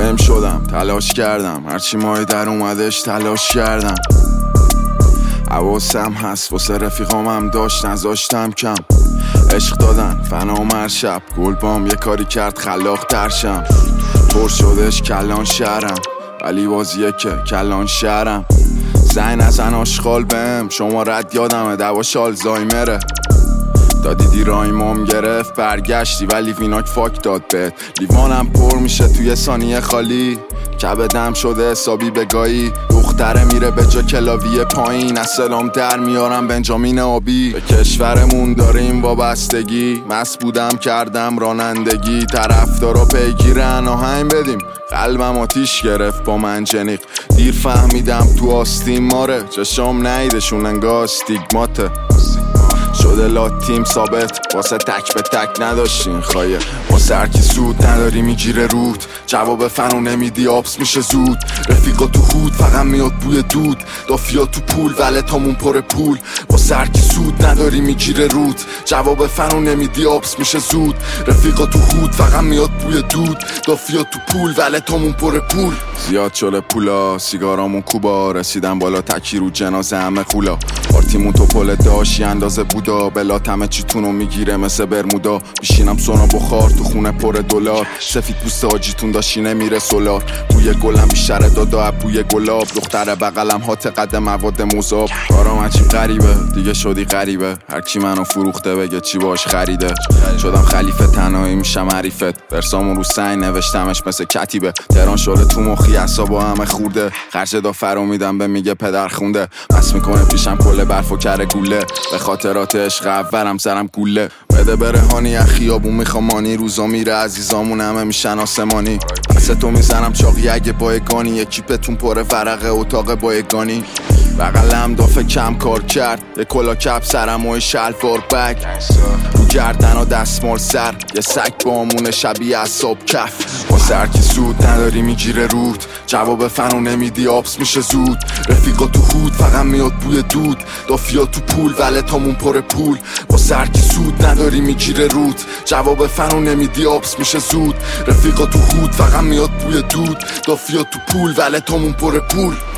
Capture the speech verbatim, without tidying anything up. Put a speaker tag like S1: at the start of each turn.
S1: فهم شدم تلاش کردم، هرچی مای در اومدش تلاش کردم. حواسم هست واسه رفیقام هم داشت نذاشتم کم. عشق دادن فنا مر شب گل بام یه کاری کرد خلاق ترشم. پر شدش کلان شهرم ولی بازیه که کلان شهرم. زنگ نزن آشغال بهم شما رد یادمه دواش آلزایمره. دادی دیرایمام گرفت برگشتی ولی ویناک فاک داد بهت. لیوانم پر میشه توی ثانیه خالی، کبدم شده حسابی بگایی. دختره میره به جا کلاویه پایین، از سلام در میارم بنجامین آبی. به کشورمون داریم وابستگی، مست بودم کردم رانندگی. طرفدارا پیگیرن آهنگ بدیم، قلبم آتیش گرفت با منجنیق. دیر فهمیدم تو آستین ماره، چشام نیدشون انگار استیگماته. شده لاتیم ثابت واسه تک به تک نداشتین خواهیه. واسه هرکی سود نداری میگیره رود، جواب فنو نمیدی آبس میشه زود. رفیقا تو خود فقط میاد بوی دود، دافیا تو پول ولتامون پر پول. واسه هرکی سود نداری میگیره رود، جواب فنو نمیدی آبس میشه زود. رفیقا تو خود فقط میاد بوی دود، دافیا تو پول ولتامون پر پول. زیاد شده پولا سیگارامون کوبا، رسیدم بالا تکی رو جنازه همه خولا. پارتیمون تو پل داشی اندازه بودا، بلات همه چیتونو میگیره مثل برمودا. بیشینم سونا بخار تو خونه پر دلار، سفید پوست حاجیتون داشتی نمیره سولار. بوی گلم بیشتره دادا بوی گلاب، دختر بغلم هات قد مواد مذاب. کارام عجیب غریبه دیگه شدی غریبه، هر کی منو فروخته بگه چی باش خریده. شدم خلیفه تنهایی میشم عریفت، برسامون رو سنگ نوشتمش مثل کتیبه. تهران شده تو مخی عصابا همه خورده، خرج دافرو میدم به میگه پدر خونده. بس میکنه پیشم کل برف و کره گوله، به خاطرات عشق اولم سرم گوله. بده برهانی از خیابون میخوامانی، روزا میره عزیزامون همه میشن آسمانی. پس تو میزنم چاقی اگه بایگانی، یکی پتون پر ورقه اتاق بایگانی. بغلم دافه کم کار کرد، یه کلا کپ سرم و شلوار بگ. رو گردن و دستمال سر، یه سگ با امون شبیه اصاب کف. واسه هرکی سود نداری میگیره رود، جواب فنو نمیدی آبس میشه زود. رفیقا تو خود فقط میاد بوی دود، دافیا تو پول ولتامون پر پول. واسه هرکی سود نداری میگیره رود، جواب فنو نمیدی آبس میشه زود. رفیقا تو خود فقط میاد بوی دود، دافیا تو پول ولتامون پر پول.